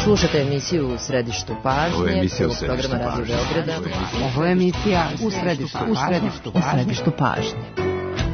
Slušate emisiju U središtu pažnje. Ovo je emisija U središtu programa Radio Beograda. Ovo je emisija U središtu pažnje.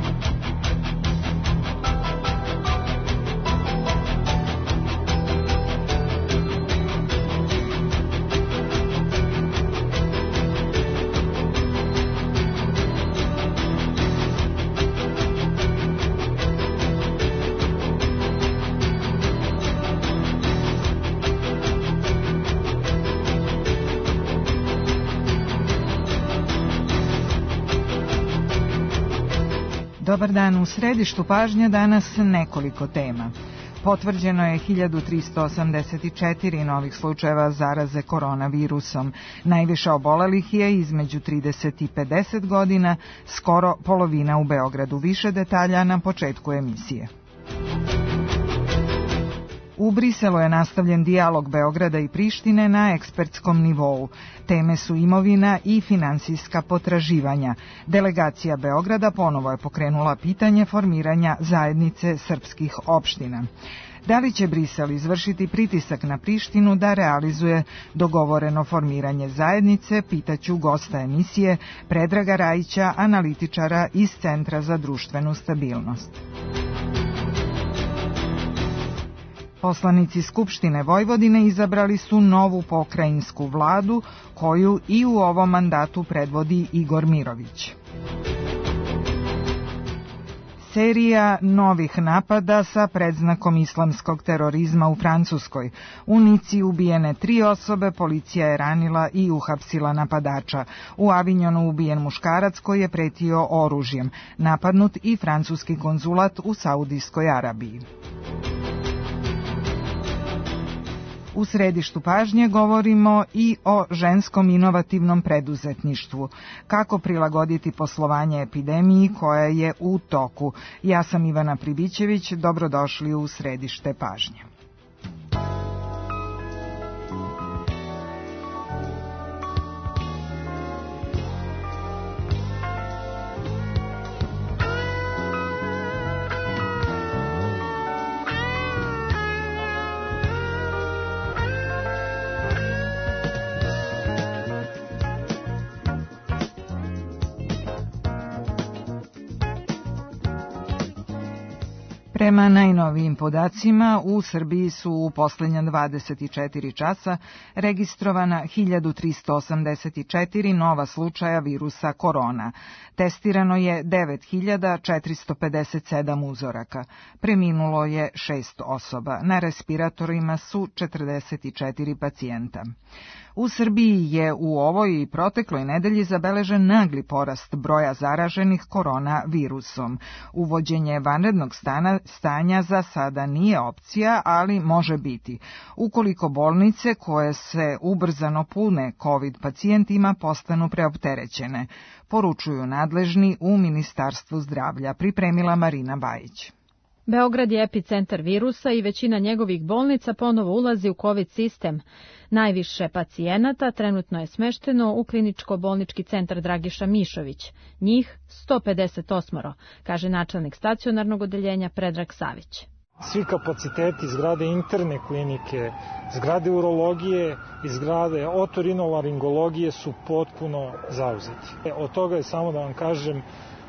Dobar dan, u središtu pažnje danas nekoliko tema. Potvrđeno je 1384 novih slučajeva zaraze koronavirusom. Najviše obolelih je između 30 i 50 godina, skoro polovina u Beogradu. Više detalja na početku emisije. U Briselu je nastavljen dijalog Beograda i Prištine na ekspertskom nivou. Teme su imovina i finansijska potraživanja. Delegacija Beograda ponovo je pokrenula pitanje formiranja zajednice srpskih opština. Da li će Brisel izvršiti pritisak na Prištinu da realizuje dogovoreno formiranje zajednice, pitaću gosta emisije Predraga Rajića, analitičara iz Centra za društvenu stabilnost. Poslanici Skupštine Vojvodine izabrali su novu pokrajinsku vladu, koju i u ovom mandatu predvodi Igor Mirović. Serija novih napada sa predznakom islamskog terorizma u Francuskoj. U Nici ubijene 3 osobe, policija je ranila i uhapsila napadača. U Avignonu ubijen muškarac koji je pretio oružjem. Napadnut i francuski konzulat u Saudijskoj Arabiji. U središtu pažnje govorimo i o ženskom inovativnom preduzetništvu. Kako prilagoditi poslovanje epidemiji koja je u toku. Ja sam Ivana Pribićević, dobrodošli u središte pažnje. Prema najnovijim podacima, u Srbiji su u posljednja 24 časa registrovana 1384 nova slučaja virusa korona. Testirano je 9457 uzoraka. Preminulo je 6 osoba. Na respiratorima su 44 pacijenta. U Srbiji je u ovoj i protekloj nedelji zabeležen nagli porast broja zaraženih koronavirusom. Uvođenje vanrednog stanja za sada nije opcija, ali može biti. Ukoliko bolnice koje se ubrzano pune COVID pacijentima postanu preopterećene, poručuju nadležni u Ministarstvu zdravlja, pripremila Marina Bajić. Beograd je epicentar virusa i većina njegovih bolnica ponovo ulazi u COVID sistem. Najviše pacijenata trenutno je smešteno u kliničko-bolnički centar Dragiša Mišović. Njih 158, kaže načelnik stacionarnog odeljenja Predrag Savić. Svi kapaciteti zgrade interne klinike, zgrade urologije i zgrade otorinolaringologije su potpuno zauzeti. Od toga je, samo da vam kažem,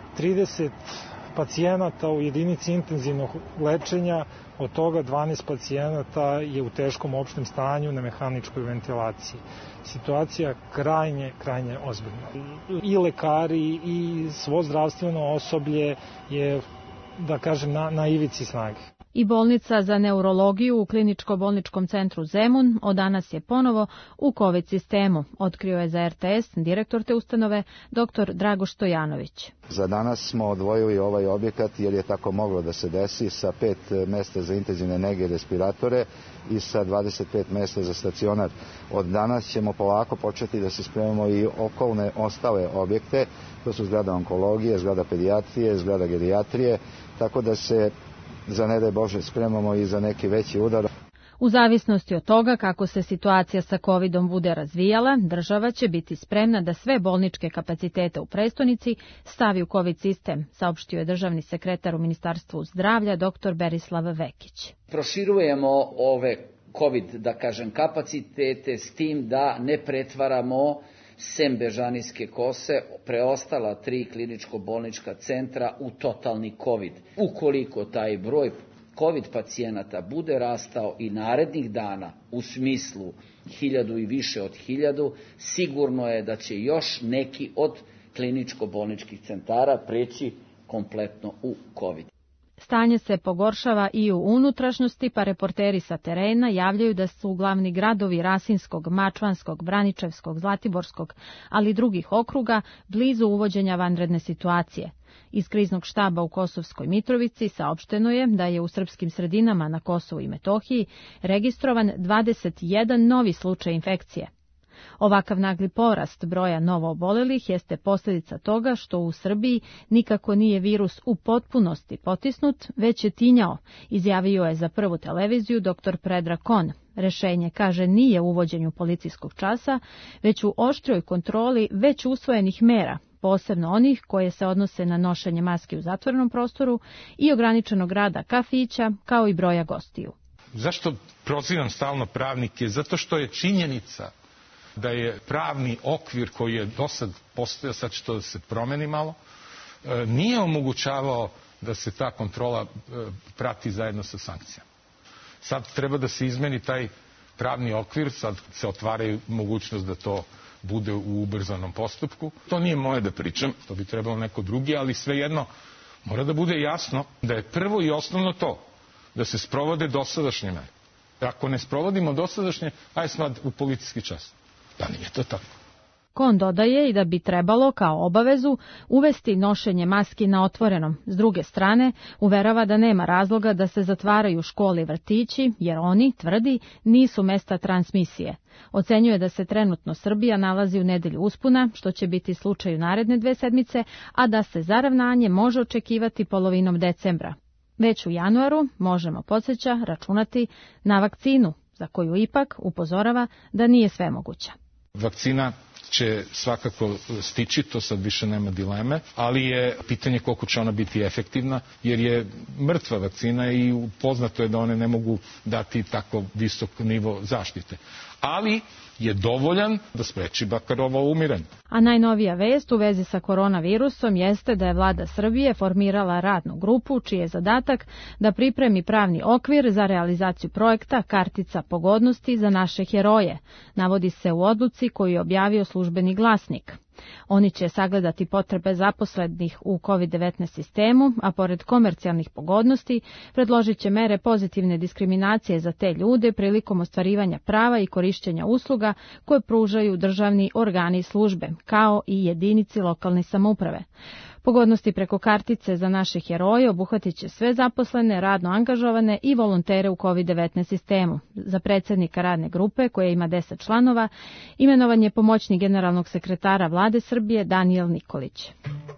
30 pacijenata u jedinici intenzivnog lečenja, od toga 12 pacijenata je u teškom opštem stanju na mehaničkoj ventilaciji. Situacija krajnje ozbiljna. I lekari i svo zdravstveno osoblje je, da kažem, na ivici snage. I bolnica za neurologiju u kliničko-bolničkom centru Zemun od danas je ponovo u COVID sistemu, otkrio je za RTS direktor te ustanove dr. Dragoš Stojanović. Za danas smo odvojili ovaj objekat jer je tako moglo da se desi sa 5 mesta za intenzivne nege i respiratore i sa 25 mesta za stacionar. Od danas ćemo polako početi da se spremamo i okolne ostale objekte, to su zgrada onkologije, zgrada pedijatrije, zgrada gerijatrije, tako da se za ne daj Bože spremamo i za neki veći udar. U zavisnosti od toga kako se situacija sa COVID-om bude razvijala, država će biti spremna da sve bolničke kapacitete u prestonici stavi u COVID sistem, saopštio je državni sekretar u Ministarstvu zdravlja dr. Berislav Vekić. Proširujemo ove COVID, da kažem, kapacitete, s tim da ne pretvaramo sem Bežanijske Kose preostala 3 kliničko-bolnička centra u totalni COVID. Ukoliko taj broj COVID pacijenata bude rastao i narednih dana u smislu 1000 i više od 1000, sigurno je da će još neki od kliničko-bolničkih centara preći kompletno u COVID. Stanje se pogoršava i u unutrašnjosti, pa reporteri sa terena javljaju da su glavni gradovi Rasinskog, Mačvanskog, Braničevskog, Zlatiborskog, ali i drugih okruga blizu uvođenja vanredne situacije. Iz kriznog štaba u Kosovskoj Mitrovici saopšteno je da je u srpskim sredinama na Kosovu i Metohiji registrovan 21 novi slučaj infekcije. Ovakav nagli porast broja novoobolelih jeste posljedica toga što u Srbiji nikako nije virus u potpunosti potisnut, već je tinjao, izjavio je za Prvu televiziju dr. Predrag Kon. Rešenje, kaže, nije u uvođenju policijskog časa, već u oštrijoj kontroli već usvojenih mera, posebno onih koje se odnose na nošenje maski u zatvorenom prostoru i ograničenog rada kafića, kao i broja gostiju. Zašto prozivam stalno pravnike? Zato što je činjenica da je pravni okvir koji je do sad postojao, sad što da se promeni malo, nije omogućavao da se ta kontrola prati zajedno sa sankcijama. Sad treba da se izmeni taj pravni okvir, sad se otvaraju mogućnost da to bude u ubrzanom postupku. To nije moje da pričam, to bi trebalo neko drugi, ali svejedno mora da bude jasno da je prvo i osnovno to, da se sprovode dosadašnje mere. Ako ne sprovodimo dosadašnje, aj sad u policijski čas. Da nije to tako. Kon dodaje i da bi trebalo kao obavezu uvesti nošenje maski na otvorenom. S druge strane, uverava da nema razloga da se zatvaraju škole i vrtići, jer oni, tvrdi, nisu mesta transmisije. Ocenjuje da se trenutno Srbija nalazi u nedelju uspuna, što će biti slučaj u naredne 2 sedmice, a da se zaravnanje može očekivati polovinom decembra. Već u januaru možemo, podsjeća, računati na vakcinu, za koju ipak upozorava da nije svemoguća. Vakcina će svakako stići, to sad više nema dileme, ali je pitanje koliko će ona biti efektivna, jer je mrtva vakcina i poznato je da one ne mogu dati tako visok nivo zaštite. Ali je dovoljan da spreči bakar ovo umiranje. A najnovija vest u vezi sa koronavirusom jeste da je vlada Srbije formirala radnu grupu čiji je zadatak da pripremi pravni okvir za realizaciju projekta Kartica pogodnosti za naše heroje, navodi se u odluci koju je objavio Službeni glasnik. Oni će sagledati potrebe zaposlenih u COVID-19 sistemu, a pored komercijalnih pogodnosti predložit će mere pozitivne diskriminacije za te ljude prilikom ostvarivanja prava i korišćenja usluga koje pružaju državni organi i službe, kao i jedinici lokalne samouprave. Pogodnosti preko kartice za naše heroje obuhvatit će sve zaposlene, radno angažovane i volontere u COVID-19 sistemu. Za predsjednika radne grupe, koja ima 10 članova, imenovan je pomoćnik generalnog sekretara Vlade Srbije Danijel Nikolić.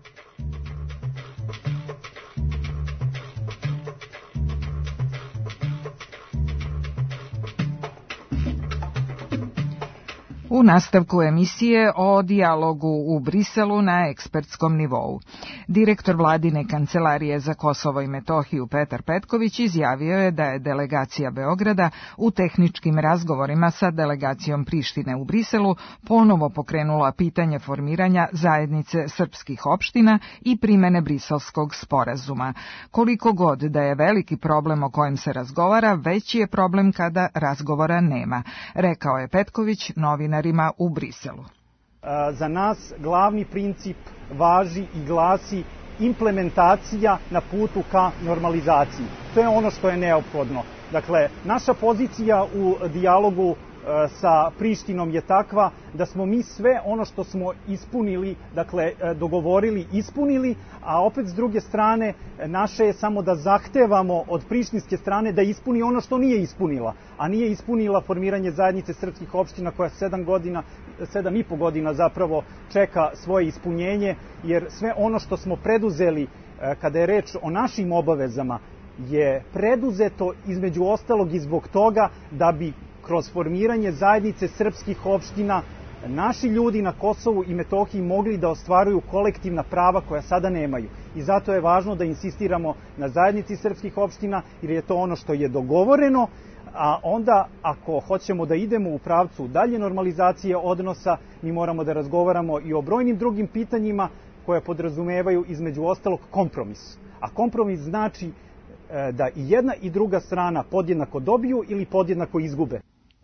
U nastavku emisije o dijalogu u Briselu na ekspertskom nivou. Direktor vladine kancelarije za Kosovo i Metohiju Petar Petković izjavio je da je delegacija Beograda u tehničkim razgovorima sa delegacijom Prištine u Briselu ponovo pokrenula pitanje formiranja zajednice srpskih opština i primene Briselskog sporazuma. Koliko god da je veliki problem o kojem se razgovara, veći je problem kada razgovora nema, rekao je Petković novinarima u Briselu. Za nas glavni princip važi i glasi implementacija na putu ka normalizaciji. To je ono što je neophodno. Dakle, naša pozicija u dijalogu sa Prištinom je takva da smo mi sve ono što smo ispunili, dakle dogovorili, ispunili, a opet s druge strane naše je samo da zahtevamo od prištinske strane da ispuni ono što nije ispunila, a nije ispunila formiranje zajednice srpskih opština koja 7,5 godina zapravo čeka svoje ispunjenje, jer sve ono što smo preduzeli kada je reč o našim obavezama je preduzeto između ostalog i zbog toga da bi kroz formiranje zajednice srpskih opština naši ljudi na Kosovu i Metohiji mogli da ostvaruju kolektivna prava koja sada nemaju. I zato je važno da insistiramo na zajednici srpskih opština, jer je to ono što je dogovoreno a onda ako hoćemo da idemo u pravcu dalje normalizacije odnosa, mi moramo da razgovaramo i o brojnim drugim pitanjima koje podrazumevaju između ostalog kompromis. A kompromis znači da i jedna i druga strana podjednako dobiju ili podjednako izgube.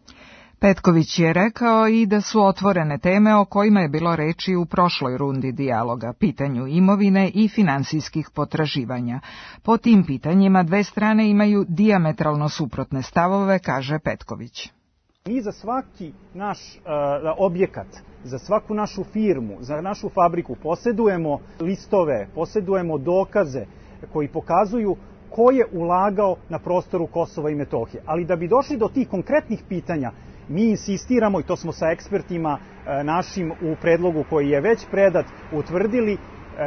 Petković je rekao i da su otvorene teme o kojima je bilo reči u prošloj rundi dijaloga, pitanju imovine i finansijskih potraživanja. Po tim pitanjima dve strane imaju dijametralno suprotne stavove, kaže Petković. Mi za svaki naš objekat, za svaku našu firmu, za našu fabriku posedujemo listove, posedujemo dokaze koji pokazuju ko je ulagao na prostoru Kosova i Metohije. Ali da bi došli do tih konkretnih pitanja, mi insistiramo, i to smo sa ekspertima našim u predlogu koji je već predat, utvrdili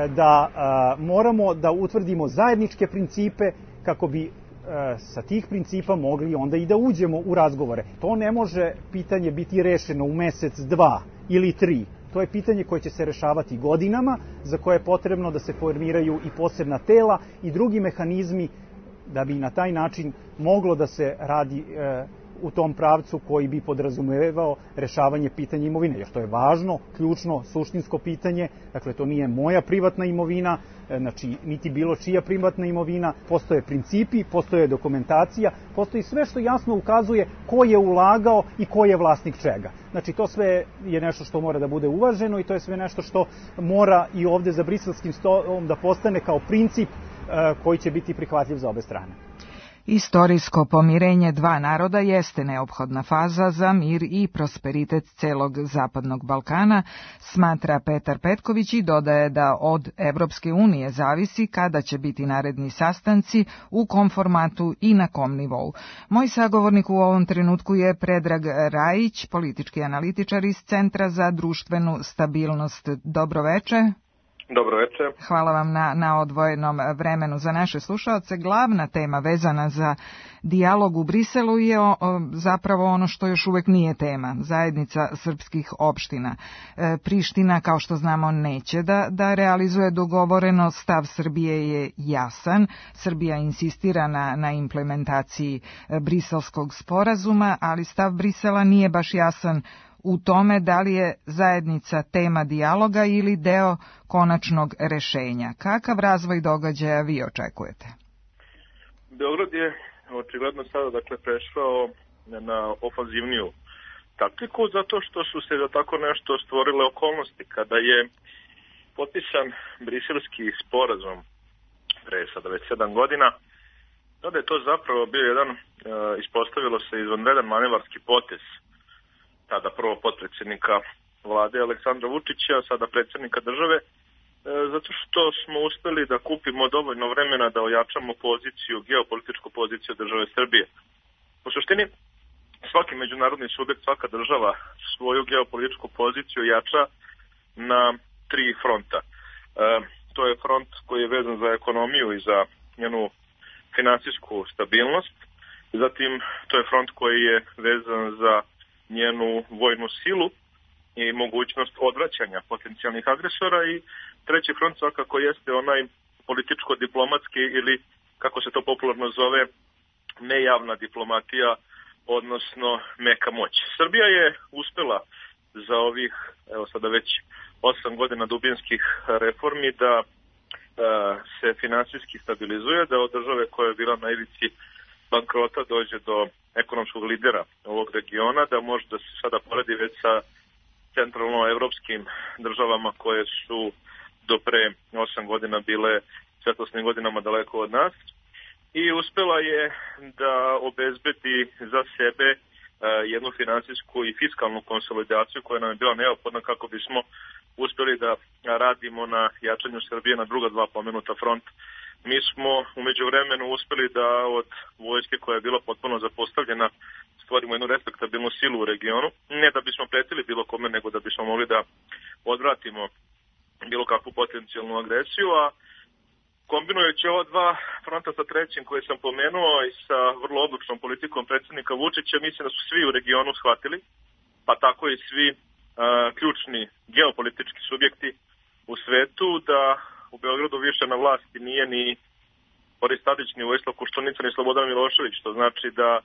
da moramo da utvrdimo zajedničke principe kako bi sa tih principa mogli onda i da uđemo u razgovore. To ne može pitanje biti rešeno u mesec, 2 ili 3. To je pitanje koje će se rešavati godinama, za koje je potrebno da se formiraju i posebna tela i drugi mehanizmi da bi na taj način moglo da se radi u tom pravcu koji bi podrazumevao rešavanje pitanja imovine. Jer to je važno, ključno, suštinsko pitanje. Dakle, to nije moja privatna imovina, znači niti bilo čija privatna imovina. Postoje principi, postoje dokumentacija, postoji sve što jasno ukazuje ko je ulagao i ko je vlasnik čega. Znači, to sve je nešto što mora da bude uvaženo i to je sve nešto što mora i ovde za briselskim stolom da postane kao princip koji će biti prihvatljiv za obe strane. Istorijsko pomirenje dva naroda jeste neophodna faza za mir i prosperitet celog Zapadnog Balkana, smatra Petar Petković i dodaje da od Evropske unije zavisi kada će biti naredni sastanci, u kom formatu i na kom nivou. Moj sagovornik u ovom trenutku je Predrag Rajić, politički analitičar iz Centra za društvenu stabilnost. Dobro veče. Dobro večer. Hvala vam na odvojenom vremenu za naše slušaoce. Glavna tema vezana za dijalog u Briselu je zapravo ono što još uvek nije tema, zajednica srpskih opština. Priština, kao što znamo, neće da realizuje dogovoreno, stav Srbije je jasan. Srbija insistira na implementaciji briselskog sporazuma, ali stav Brisela nije baš jasan u tome da li je zajednica tema dijaloga ili deo konačnog rešenja. Kakav razvoj događaja vi očekujete? Beograd je očigledno sada prešao na ofanzivniju taktiku zato što su se za tako nešto stvorile okolnosti. Kada je potpisan briselski sporazum pre sada već 7 godina, tada je to zapravo bio jedan, ispostavilo se, izvanredan manevarski potez tada prvo potpredsjednika vlade Aleksandra Vučića, sada predsjednika države, zato što smo uspeli da kupimo dovoljno vremena da ojačamo poziciju, geopolitičku poziciju države Srbije. U suštini, svaki međunarodni subjekt, svaka država svoju geopolitičku poziciju jača na 3 fronta. To je front koji je vezan za ekonomiju i za njenu finansijsku stabilnost. Zatim, to je front koji je vezan za njenu vojnu silu i mogućnost odvraćanja potencijalnih agresora i treći front svakako jeste onaj političko-diplomatski ili, kako se to popularno zove, nejavna diplomatija, odnosno meka moć. Srbija je uspela za ovih, evo sada već 8 godina dubinskih reformi da se finansijski stabilizuje, da od države koja je bila na ivici bankrota dođe do ekonomskog lidera ovog regiona, da može da se sada poredi već sa centralnoevropskim državama koje su do pre 8 godina bile svetlosnim godinama daleko od nas i uspela je da obezbedi za sebe jednu finansijsku i fiskalnu konsolidaciju koja nam je bila neophodna kako bismo uspeli da radimo na jačanju Srbije na druga 2 pomenuta fronta. Mi smo u međuvremenu uspeli da od vojske koja je bila potpuno zapostavljena stvorimo jednu respektabilnu silu u regionu. Ne da bismo pretili bilo kome, nego da bismo mogli da odvratimo bilo kakvu potencijalnu agresiju, a kombinujući ova 2 fronta sa trećim koje sam pomenuo i sa vrlo odlučnom politikom predsjednika Vučića, mislim da su svi u regionu shvatili, pa tako i svi ključni geopolitički subjekti u svetu, da u Beogradu više na vlasti nije ni Boris Tadić, ni Vojislav Koštunica, ni Slobodan Milošević, što znači da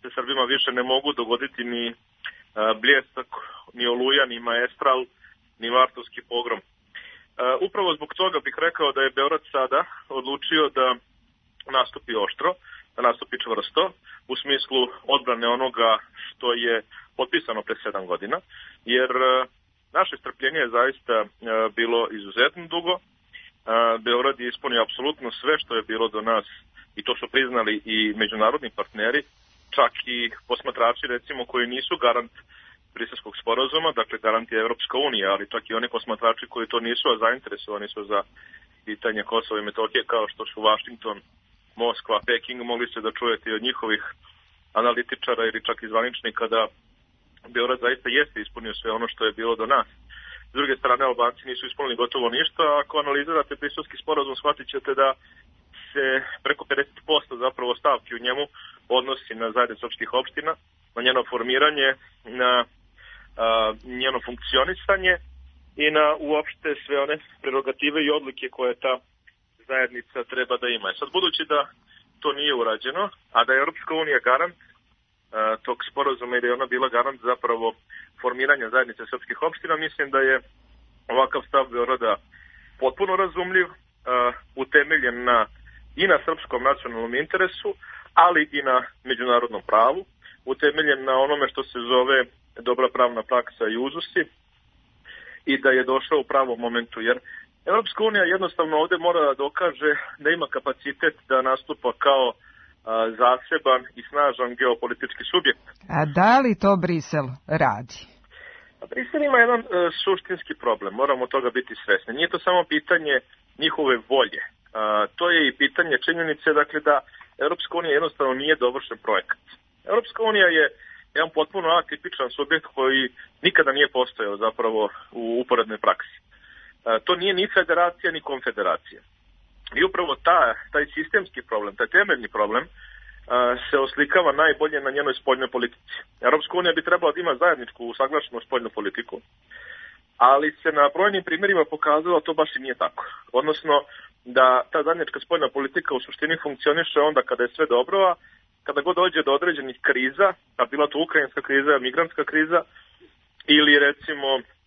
se Srbima više ne mogu dogoditi ni Bljesak, ni Oluja, ni Maestral, ni Martovski pogrom. Upravo zbog toga bih rekao da je Beograd sada odlučio da nastupi oštro, da nastupi čvrsto, u smislu odbrane onoga što je potpisano pre 7 godina, jer naše strpljenje je zaista bilo izuzetno dugo. Beograd je ispunio apsolutno sve što je bilo do nas i to su priznali i međunarodni partneri, čak i posmatrači recimo koji nisu garant Briselskog sporazuma, dakle garant je Evropska unija, ali čak i oni posmatrači koji to nisu, a zainteresovani su za pitanje Kosova i Metohije, kao što su Washington, Moskva, Peking, mogli ste da čujete od njihovih analitičara ili čak i zvaničnika da Beograd zaista jeste ispunio sve ono što je bilo do nas. S druge strane, Albanci nisu ispunili gotovo ništa. Ako analizirate Briselski sporazum, shvatit ćete da se preko 50% zapravo stavki u njemu odnosi na zajednicu opštih opština, na njeno formiranje, na njeno funkcionisanje i na uopšte sve one prerogative i odlike koje ta zajednica treba da ima. Sad, budući da to nije urađeno, a da je Europska unija garant tog sporazuma i da je ona bila garant zapravo formiranja zajednice srpskih opština, mislim da je ovakav stav Beograda potpuno razumljiv, utemeljen i na srpskom nacionalnom interesu, ali i na međunarodnom pravu, utemeljen na onome što se zove dobra pravna praksa i uzusi i da je došao u pravom momentu, jer Evropska unija jednostavno ovde mora da dokaže da ima kapacitet da nastupa kao zaseban i snažan geopolitički subjekt. A da li to Brisel radi? Brisel ima jedan suštinski problem, moramo toga biti svesni. Nije to samo pitanje njihove volje. To je i pitanje činjenice, dakle, da Evropska unija jednostavno nije dovršen projekat. Evropska unija je jedan potpuno atipičan subjekt koji nikada nije postojao zapravo u uporednoj praksi. To nije ni federacija ni konfederacija. I upravo taj sistemski problem, taj temeljni problem se oslikava najbolje na njenoj spoljnoj politici. Evropska unija bi trebala da ima zajedničku usaglašenu spoljnu politiku, ali se na brojnim primjerima pokazalo to baš i nije tako. Odnosno da ta zajednička spoljna politika u suštini funkcioniše onda kada je sve dobro, a kada god dođe do određenih kriza, a bila to ukrajinska kriza, migrantska kriza ili recimo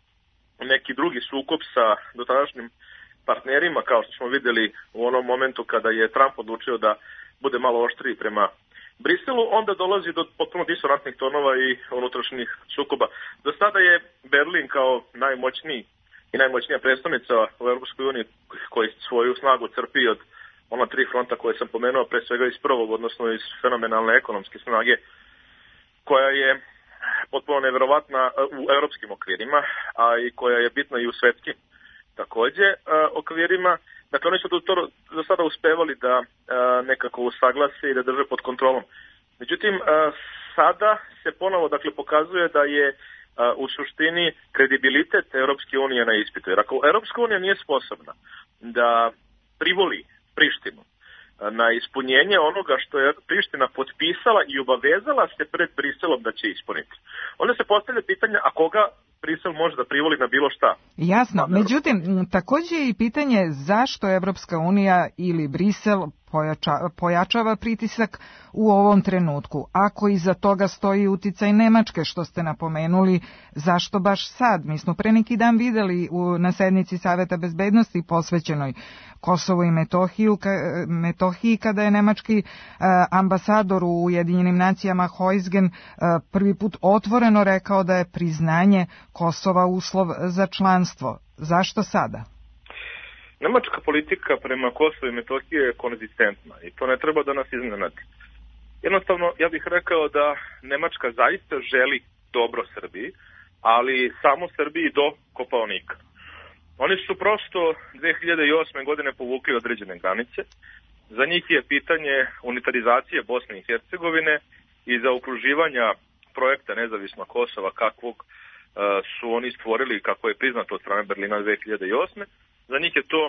neki drugi sukob sa dotadašnjim partnerima, kao što smo videli u onom momentu kada je Trump odlučio da bude malo oštriji prema Briselu, onda dolazi do potpuno disonantnih tonova i unutrašnjih sukoba. Do sada je Berlin kao najmoćniji i najmoćnija predstavnica u Europskoj uniji koji svoju snagu crpi od ona 3 fronta koje sam pomenuo, pre svega iz prvog, odnosno iz fenomenalne ekonomske snage, koja je potpuno neverovatna u europskim okvirima, a i koja je bitna i u svetskim takođe okvirima. Dakle, oni su to do sada uspevali da nekako usaglase i da drže pod kontrolom. Međutim, sada se ponovo pokazuje da je u suštini kredibilitet Europske unije na ispitu. Jer ako Europska unija nije sposobna da privoli Prištinu na ispunjenje onoga što je Priština potpisala i obavezala se pred Briselom da će ispuniti, onda se postavlja pitanje, a koga Brisel može da privoli na bilo šta? Jasno, međutim, takođe je i pitanje zašto Evropska unija ili Brisel pojačava pritisak u ovom trenutku. Ako iza toga stoji uticaj Nemačke, što ste napomenuli, zašto baš sad? Mi smo pre neki dan videli na sednici Saveta bezbednosti posvećenoj Kosovu i Metohiji, kada je nemački ambasador u Ujedinjenim nacijama Heusgen prvi put otvoreno rekao da je priznanje Kosova uslov za članstvo. Zašto sada? Nemačka politika prema Kosovu i Metohiji je konzistentna i to ne treba da nas iznenadi. Jednostavno, ja bih rekao da Nemačka zaista želi dobro Srbiji, ali samo Srbiji do Kopaonika. Oni su prosto 2008. godine povukli određene granice. Za njih je pitanje unitarizacije Bosne i Hercegovine i zaokruživanja projekta nezavisnog Kosova kakvog su oni stvorili, kako je priznato od strane Berlina 2008. Za njih je to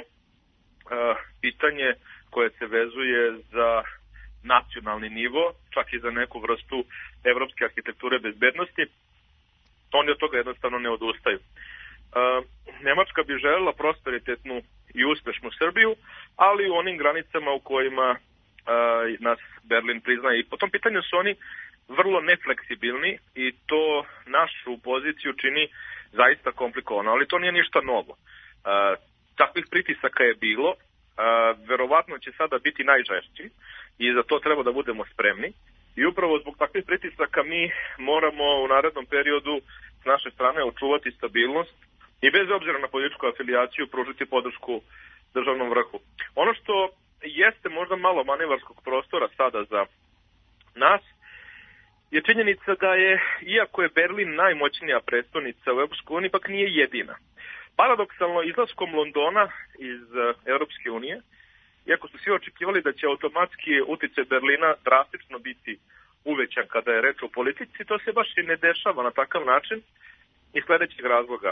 pitanje koje se vezuje za nacionalni nivo, čak i za neku vrstu evropske arhitekture bezbednosti. Oni od toga jednostavno ne odustaju. Nemačka bi želela prosperitetnu i uspešnu Srbiju, ali u onim granicama u kojima nas Berlin priznaje. I po tom pitanju su oni vrlo nefleksibilni i to našu poziciju čini zaista komplikovano, ali to nije ništa novo. Takvih pritisaka je bilo, verovatno će sada biti najžešći i za to treba da budemo spremni. I upravo zbog takvih pritisaka mi moramo u narednom periodu s naše strane očuvati stabilnost i bez obzira na političku afiliaciju pružiti podršku državnom vrhu. Ono što jeste možda malo manevarskog prostora sada za nas je činjenica da je, iako je Berlin najmoćnija prestonica u EU, ipak nije jedina. Paradoksalno, izlaskom Londona iz Europske unije, iako su svi očekivali da će automatski uticaj Berlina drastično biti uvećan kada je reč o politici, to se baš i ne dešava na takav način iz sledećeg razloga.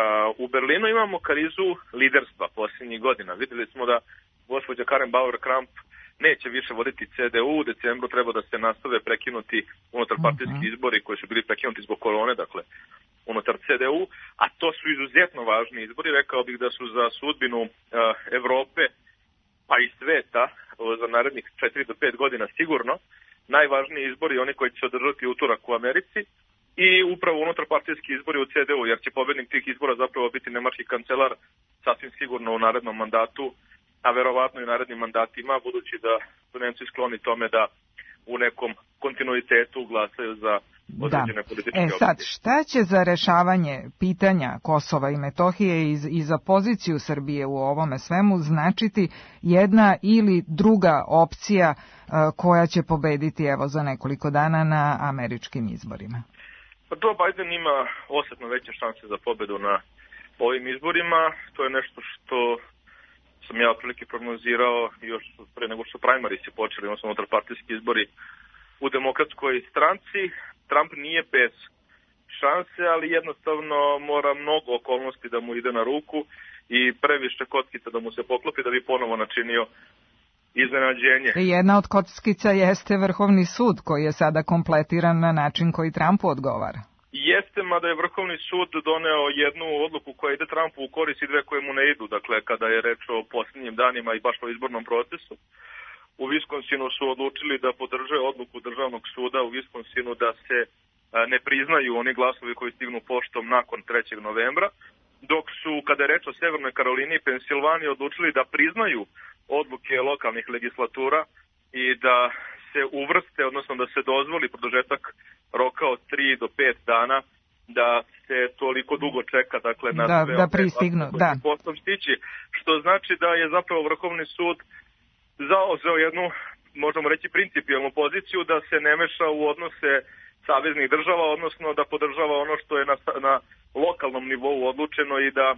U Berlinu imamo krizu liderstva posljednjih godina. Videli smo da gospođa Karen Bauer-Kramp neće više voditi CDU, u decembru treba da se nastave prekinuti unutarpartijski izbori koji su bili prekinuti zbog korone, dakle unutar CDU, a to su izuzetno važni izbori, rekao bih da su za sudbinu Evrope pa i sveta za narednih 4 do 5 godina sigurno najvažniji izbori, oni koji će se održati utorak u Americi i upravo unutarpartijski izbori u CDU, jer će pobednik tih izbora zapravo biti nemački kancelar sasvim sigurno u narednom mandatu, a verovatno i narednim mandatima, budući da su Nemci skloni tome da u nekom kontinuitetu glasaju za određene političke opcije. Sad, šta će za rešavanje pitanja Kosova i Metohije i za poziciju Srbije u ovome svemu značiti jedna ili druga opcija koja će pobediti evo za nekoliko dana na američkim izborima? Pa Joe Biden ima osetno veće šanse za pobedu na ovim izborima. To je nešto što sam ja otprilike prognozirao još pre nego što primarisi počeli, odnosno unutarpartijski izbori u demokratskoj stranci. Trump nije bez šanse, ali jednostavno mora mnogo okolnosti da mu ide na ruku i previše kockica da mu se poklopi da bi ponovo načinio iznenađenje. Jedna od kockica jeste Vrhovni sud koji je sada kompletiran na način koji Trumpu odgovara. Jeste, mada je Vrhovni sud doneo jednu odluku koja ide Trumpu u korist i dve koje mu ne idu, dakle kada je reč o posljednjim danima i baš o izbornom procesu. U Viskonsinu su odlučili da podrže odluku Državnog suda u Viskonsinu da se ne priznaju oni glasovi koji stignu poštom nakon 3. novembra, dok su, kada je reč o Severnoj Karolini i Pensilvaniji, odlučili da priznaju odluke lokalnih legislatura i da se uvrste, odnosno da se dozvoli produžetak roka od 3 do 5 dana, da se toliko dugo čeka, dakle, na sve da pristignu, da. Postom stići, što znači da je zapravo Vrhovni sud zauzeo jednu, možemo reći, principijelnu poziciju da se ne meša u odnose saveznih država, odnosno da podržava ono što je na lokalnom nivou odlučeno i da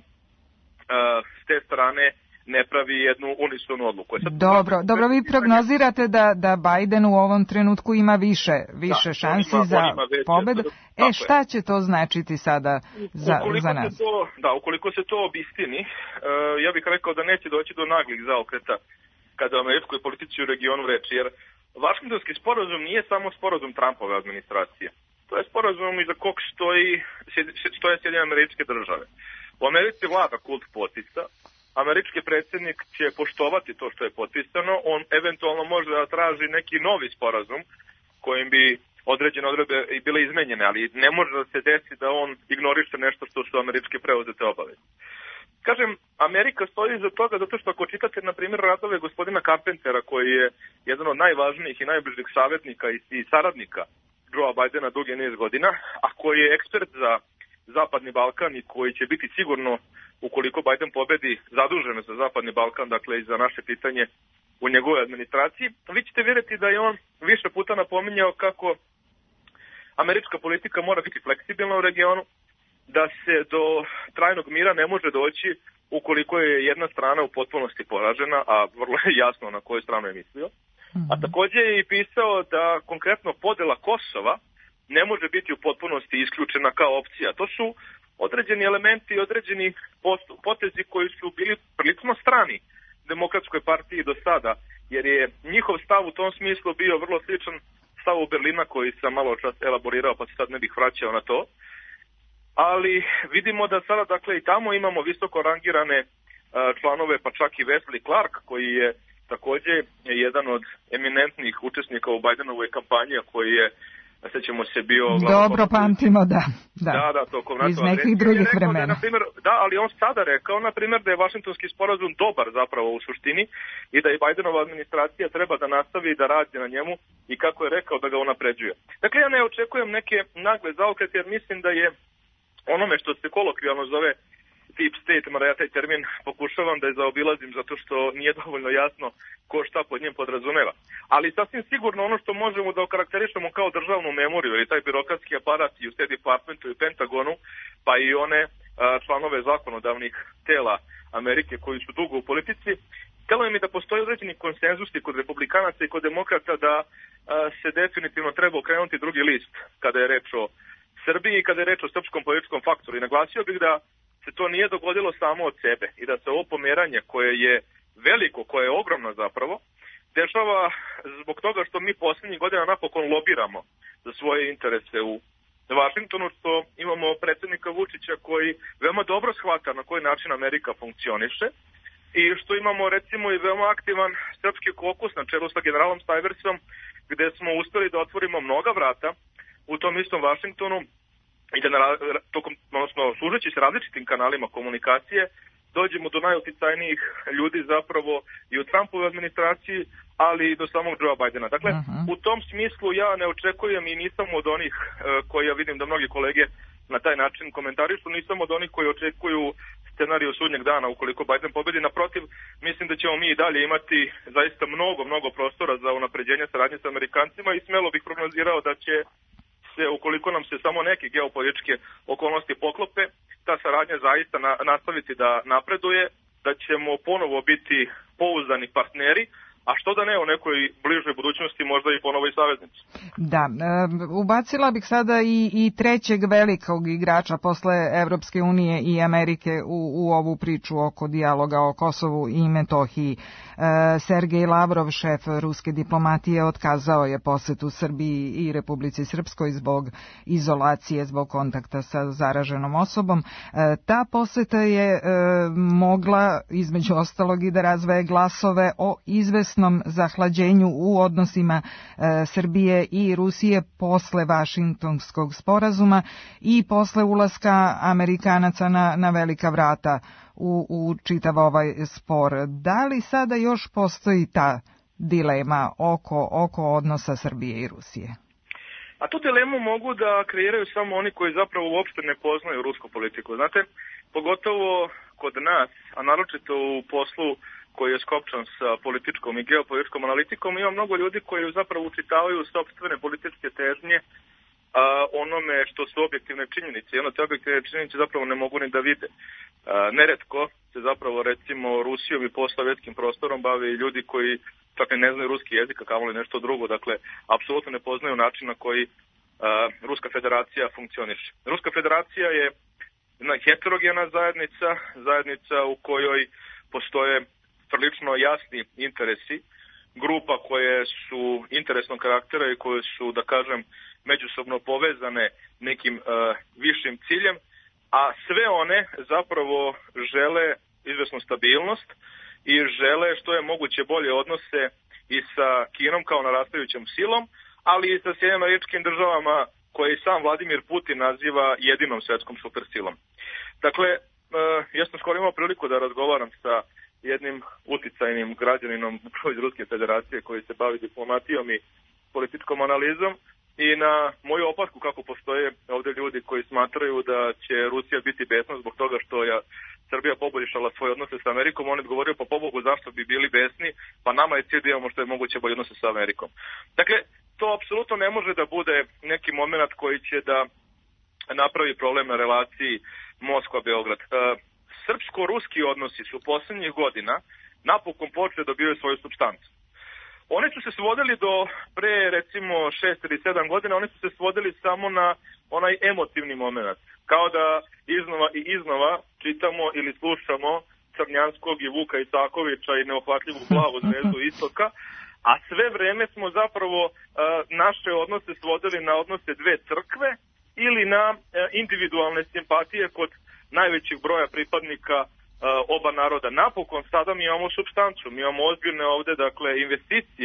s te strane ne pravi jednu unisonu odluku. Dobro, vi prognozirate da Biden u ovom trenutku ima više šansi za pobedu. Šta će to značiti sada za nas? Ukoliko se to obistini, ja bih rekao da neće doći do naglih zaokreta kada o američkoj politici u regionu reči, jer Vašingtonski sporazum nije samo sporazum Trumpove administracije. To je sporazum iza kog stoje Sjedinjene Američke Države. U Americi vlada kult potpisa, američki predsjednik će poštovati to što je potpisano, on eventualno može da traži neki novi sporazum kojim bi određene odredbe bile izmenjene, ali ne može da se desi da on ignoriše nešto što su američke preuzete obaveze. Kažem, Amerika stoji iza toga zato što ako čitate, na primjer, radove gospodina Carpentera, koji je jedan od najvažnijih i najbližih savjetnika i saradnika Joea Bidena dugi niz godina, a koji je ekspert za Zapadni Balkan i koji će biti sigurno, ukoliko Biden pobedi, zadužen za Zapadni Balkan, dakle i za naše pitanje u njegovoj administraciji, vi ćete vidjeti da je on više puta napominjao kako američka politika mora biti fleksibilna u regionu, da se do trajnog mira ne može doći ukoliko je jedna strana u potpunosti poražena, a vrlo je jasno na koju stranu je mislio. A također je i pisao da konkretno podela Kosova ne može biti u potpunosti isključena kao opcija. To su određeni elementi i određeni potezi koji su bili prilično strani Demokratskoj partiji do sada, jer je njihov stav u tom smislu bio vrlo sličan stavu Berlina koji sam malo čas elaborirao, pa se sad ne bih vraćao na to. Ali vidimo da sada, dakle, i tamo imamo visoko rangirane članove, pa čak i Wesley Clark, koji je također jedan od eminentnih učesnika u Bidenovoj kampanji, koji je sećamo se bio... Dobro pamtimo, da. tokom NATO iz nekih drugih vremena. Da, ali on sada rekao, na primjer, da je Vašingtonski sporazum dobar zapravo u suštini i da je Bajdenova administracija treba da nastavi da radi na njemu i kako je rekao da ga unapređuje. Dakle, ja ne očekujem neke nagle zaokrete, jer mislim da je onome što se kolokvijalno zove deep state, mada ja taj termin pokušavam da je zaobilazim zato što nije dovoljno jasno ko šta pod njim podrazumeva. Ali sasvim sigurno ono što možemo da okarakterišemo kao državnu memoriju ili taj birokratski aparat i u State Departmentu i Pentagonu, pa i one članove zakonodavnih tela Amerike koji su dugo u politici, htjelo je mi da postoji određeni konsenzus i kod republikanaca i kod demokrata da se definitivno treba okrenuti drugi list kada je reč o Srbiji i kada je reč o srpskom političkom faktoru. I naglasio bih da se to nije dogodilo samo od sebe i da se ovo pomeranje koje je veliko, koje je ogromno zapravo, dešava zbog toga što mi posljednjih godina napokon lobiramo za svoje interese u Vašingtonu, što imamo predsjednika Vučića koji veoma dobro shvata na koji način Amerika funkcioniše i što imamo recimo i veoma aktivan srpski kokus na čelu sa generalom Stajversom, gde smo uspjeli da otvorimo mnoga vrata u tom istom Vašingtonu i da služeći se različitim kanalima komunikacije dođemo do najuticajnijih ljudi zapravo i u Trumpovoj administraciji, ali i do samog Joea Bidena. Dakle, u tom smislu ja ne očekujem i nisam od onih koji ja vidim da mnogi kolege na taj način komentarišu, nisam od onih koji očekuju scenariju sudnjeg dana ukoliko Biden pobedi. Naprotiv, mislim da ćemo mi i dalje imati zaista mnogo prostora za unapređenje saradnje sa Amerikancima i smelo bih prognozirao da će ukoliko nam se samo neke geopolitičke okolnosti poklope, ta saradnja zaista nastaviti da napreduje, da ćemo ponovo biti pouzdani partneri, a što da ne u nekoj bližoj budućnosti možda i ponovo i saveznici. Da, ubacila bih sada i trećeg velikog igrača posle Evropske unije i Amerike u ovu priču oko dijaloga o Kosovu i Metohiji. Sergej Lavrov, šef ruske diplomatije, otkazao je posetu Srbiji i Republici Srpskoj zbog izolacije, zbog kontakta sa zaraženom osobom. Ta poseta je mogla, između ostalog, i da razveje glasove o izvesnom zahlađenju u odnosima Srbije i Rusije posle Vašingtonskog sporazuma i posle ulaska Amerikanaca na velika vrata u čitav ovaj spor. Da li sada još postoji ta dilema oko odnosa Srbije i Rusije? A tu dilemu mogu da kreiraju samo oni koji zapravo uopšte ne poznaju rusku politiku. Znate, pogotovo kod nas, a naročito u poslu koji je skopčan sa političkom i geopolitičkom analitikom, ima mnogo ljudi koji zapravo učitavaju sopstvene političke težnje onome što su objektivne činjenice. I ono te objektivne činjenice zapravo ne mogu ni da vide. Neretko se zapravo recimo Rusijom i postsovjetskim prostorom bave i ljudi koji čak ne znaju ruski jezik, a kamoli nešto drugo. Dakle, apsolutno ne poznaju način na koji Ruska federacija funkcioniše. Ruska federacija je jedna heterogena zajednica u kojoj postoje prilično jasni interesi, grupa koje su interesnog karaktera i koje su, da kažem, međusobno povezane nekim višim ciljem, a sve one zapravo žele izvesnu stabilnost i žele što je moguće bolje odnose i sa Kinom kao narastajućom silom, ali i sa Sjedinjenim Američkim Državama koje i sam Vladimir Putin naziva jedinom svetskom supersilom. Dakle, ja sam skoro imao priliku da razgovaram sa jednim uticajnim građaninom iz Ruske federacije koji se bavi diplomatijom i političkom analizom i na moju opasku kako postoje ovdje ljudi koji smatraju da će Rusija biti besna zbog toga što je Srbija poboljšala svoje odnose sa Amerikom, on je govorio pa pobogu zašto bi bili besni, pa nama je cilj da imamo što je moguće bolje odnose sa Amerikom. Dakle, to apsolutno ne može da bude neki moment koji će da napravi problem na relaciji Moskva-Beograd. Srpsko-ruski odnosi su posljednjih godina napokon počeli da dobijaju svoju supstancu. Oni su se svodili do pre recimo 6 ili 7 godina, oni su se svodili samo na onaj emotivni moment. Kao da iznova čitamo ili slušamo Crnjanskog i Vuka Isakovića i neohvatljivu glavu zvezdu istoka, a sve vreme smo zapravo naše odnose svodili na odnose dve crkve ili na individualne simpatije kod najvećih broja pripadnika oba naroda. Napokon sada mi imamo supstancu, mi imamo ozbiljne ovde, dakle, investicije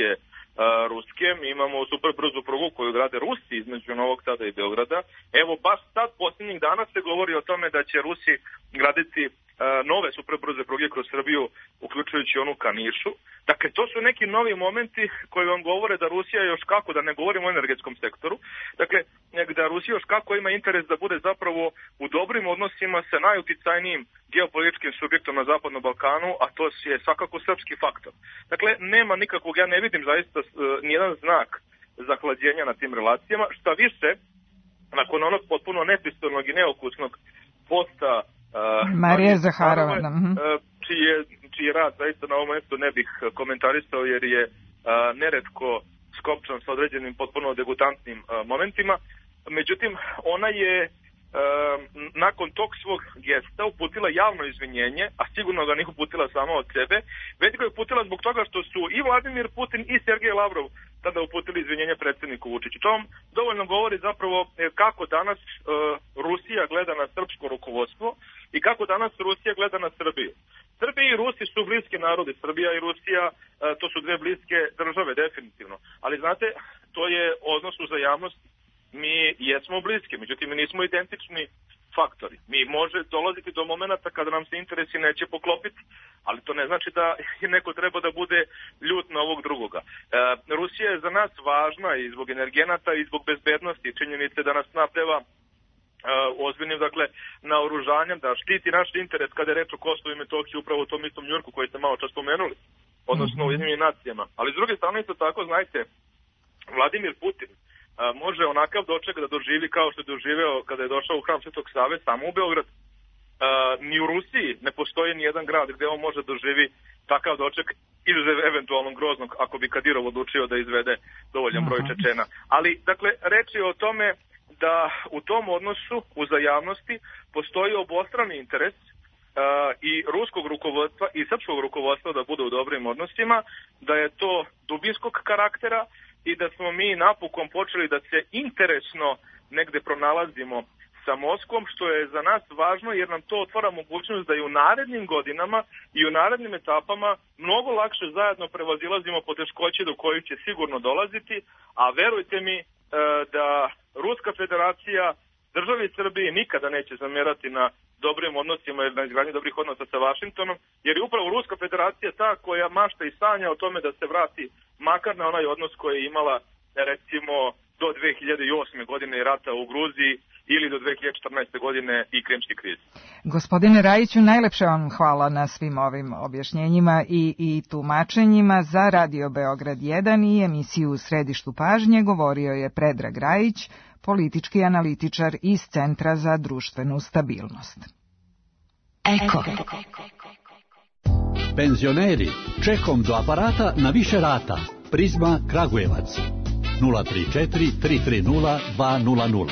ruske, mi imamo super brzu prugu koju grade Rusi između Novog Sada i Beograda. Evo, baš sad, posljednjih dana se govori o tome da će Rusi graditi nove super brze pruge kroz Srbiju, uključujući onu ka Nišu. Dakle, to su neki novi momenti koji vam govore da Rusija još kako, da ne govorimo o energetskom sektoru, dakle, da Rusija još kako ima interes da bude zapravo u dobrim odnosima sa najuticajnijim geopolitičkim subjektom na Zapadnom Balkanu, a to je svakako srpski faktor. Dakle, nema nikakvog, ja ne vidim zaista nijedan znak zahlađenja na tim relacijama, šta više, nakon onog potpuno nepristojnog i neokusnog posta Marije Zaharova, čiji rad zaista na ovom mjestu ne bih komentarisao jer je neretko skopčan sa određenim potpuno degutantnim momentima. Međutim, ona je nakon tog svog gesta uputila javno izvinjenje, a sigurno ga nije uputila sama od sebe, već ga je uputila zbog toga što su i Vladimir Putin i Sergej Lavrov tada uputili izvinjenje predsjedniku Vučiću. To vam dovoljno govori zapravo kako danas Rusija gleda na srpsko rukovodstvo i kako danas Rusija gleda na Srbiju. Srbija i Rusi su bliski narodi, Srbija i Rusija to su dve bliske države definitivno, ali znate, to je odnos uzajamnosti. Mi jesmo bliski, međutim mi nismo identični faktori. Mi može dolaziti do momenta kada nam se interesi neće poklopiti, ali to ne znači da neko treba da bude ljut na ovog drugoga. Rusija je za nas važna i zbog energenata i zbog bezbednosti, činjenice da nas snabdeva ozbiljnim, dakle, naoružanjem, da štiti naš interes kada je reč o Kosovu i Metohiji upravo u tom istom Njujorku koji ste malo čas spomenuli, odnosno u Ujedinjenim nacijama. Ali s druge strane isto tako, znajte, Vladimir Putin može onakav doček da doživi kao što je doživeo kada je došao u hram Svetog Save samo u Beograd. Ni u Rusiji ne postoji ni jedan grad gde on može doživi takav doček, izuzev eventualno groznog ako bi Kadirov odlučio da izvede dovoljan broj Čečena. Ali, dakle, reč je o tome da u tom odnosu uzajamnosti postoji obostrani interes i ruskog rukovodstva i srpskog rukovodstva da bude u dobrim odnosima, da je to dubinskog karaktera i da smo mi napokon počeli da se interesno negde pronalazimo sa Moskvom, što je za nas važno jer nam to otvara mogućnost da i u narednim godinama i u narednim etapama mnogo lakše zajedno prevazilazimo poteškoće do kojih će sigurno dolaziti, a verujte mi da Ruska federacija državi Srbiji nikada neće zamerati na dobrim odnosima ili na izgradnji dobrih odnosa sa Vašingtonom, jer je upravo Ruska federacija ta koja mašta i sanja o tome da se vrati makar na onaj odnos koji je imala recimo do 2008. godine rata u Gruziji ili do 2014. godine i Krimske krize. Gospodine Rajiću, najlepše vam hvala na svim ovim objašnjenjima i tumačenjima. Za Radio Beograd 1 i emisiju U središtu pažnje govorio je Predrag Rajić, politički analitičar iz Centra za društvenu stabilnost. Eko. Penzioneri, čekom do aparata na više rata. Prizma Kragujevac 034 330 200.